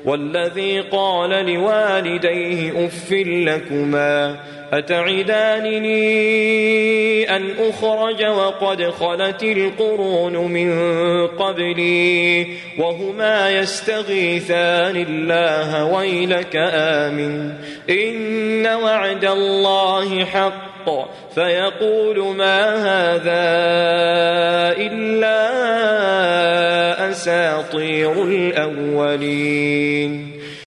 والذي قال لوالديه أف لكما أتعدانني أن أخرج وقد خلت القرون من قبلي وهما يستغيثان الله ويلك آمن إن وعد الله حق فيقول ما هذا